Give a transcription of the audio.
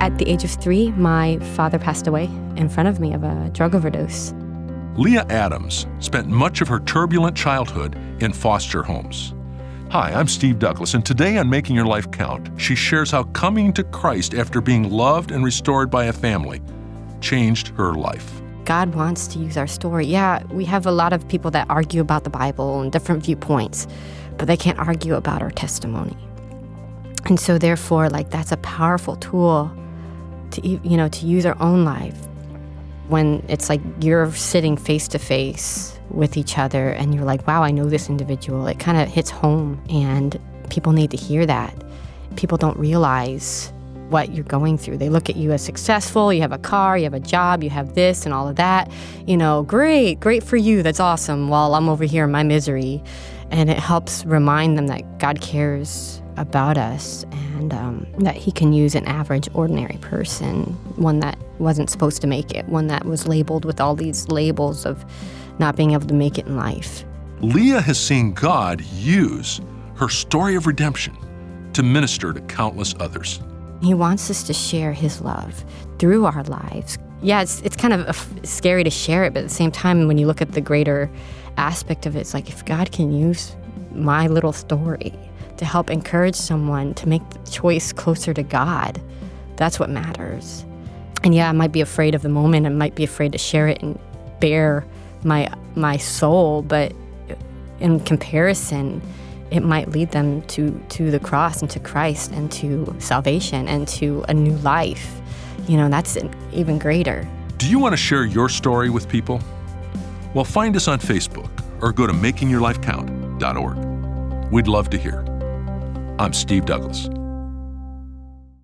At the age of 3, my father passed away in front of me of a drug overdose. Leah Adams spent much of her turbulent childhood in foster homes. Hi, I'm Steve Douglas, and today on Making Your Life Count, she shares how coming to Christ after being loved and restored by a family changed her life. God wants to use our story. Yeah, we have a lot of people that argue about the Bible and different viewpoints, but they can't argue about our testimony. And so therefore, that's a powerful tool to use our own life when it's like you're sitting face to face with each other and you're like, wow, I know this individual. It kind of hits home, and people need to hear that. People don't realize what you're going through. They look at you as successful. You have a car, you have a job, you have this and all of that. Great for you. That's awesome. While I'm over here in my misery. And it helps remind them that God cares about us, and that he can use an average, ordinary person, one that wasn't supposed to make it, one that was labeled with all these labels of not being able to make it in life. Leah has seen God use her story of redemption to minister to countless others. He wants us to share his love through our lives. Yeah, it's kind of scary to share it, but at the same time, when you look at the greater aspect of it, it's like, if God can use my little story to help encourage someone to make the choice closer to God, that's what matters. And yeah, I might be afraid of the moment. I might be afraid to share it and bare my soul, but in comparison, it might lead them to the cross and to Christ and to salvation and to a new life. That's even greater. Do you want to share your story with people? Well, find us on Facebook or go to makingyourlifecount.org. We'd love to hear. I'm Steve Douglas.